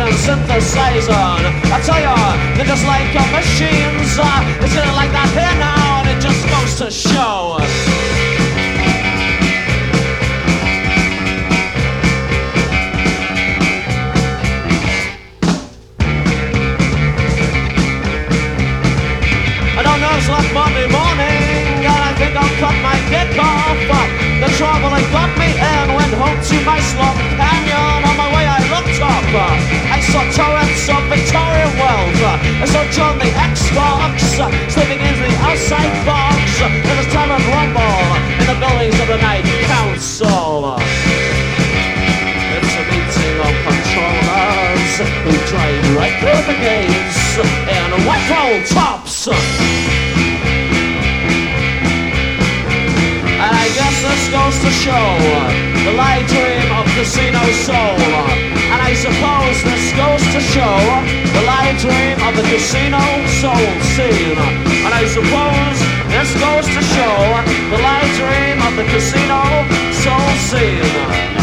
and synthesizing. I tell you, they're just like machines. They sit like that here now, and it just goes to show. I don't know, it's like Monday morning, and I think I'll cut my dick off. The trouble that got me in went home to my slum canyon. On my way I looked up, I saw torrents of Victorian Wells. I saw John the X-Fox sleeping in the outside box. There was time of rumble in the buildings of the night council. It's a meeting of controllers who drive right through the gates in white roll tops. And I guess this goes to show the light dream of casino soul. And I suppose this goes to show the light dream of the casino soul scene. And I suppose this goes to show the light dream of the casino soul scene.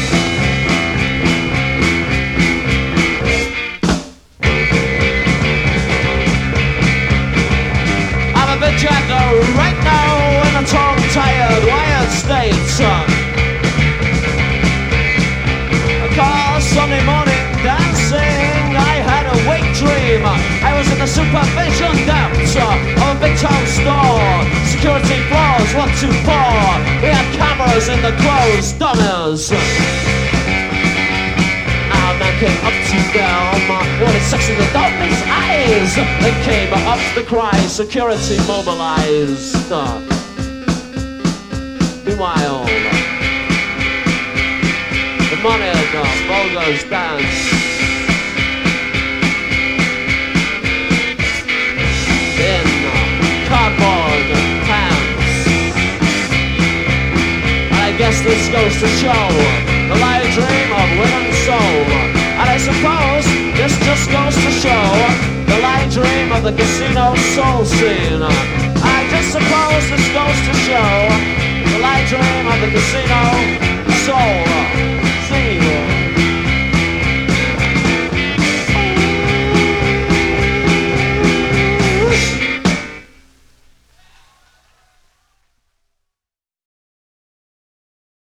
Jacked right now in a tongue-tired, wired state. Cause Sunday morning dancing, I had a wake dream. I was in the supervision depths of a big town store. Security floors 1, 2, 4. We had cameras in the closed dummies. Man came up to them, wanted sex in the darkness eyes. Then came up the cry, security mobilized. Meanwhile, the money, the vulgars dance. In cardboard pants. I guess this goes to show the light dream of women's soul. And I suppose this just goes to show the light dream of the casino soul scene. I just suppose this goes to show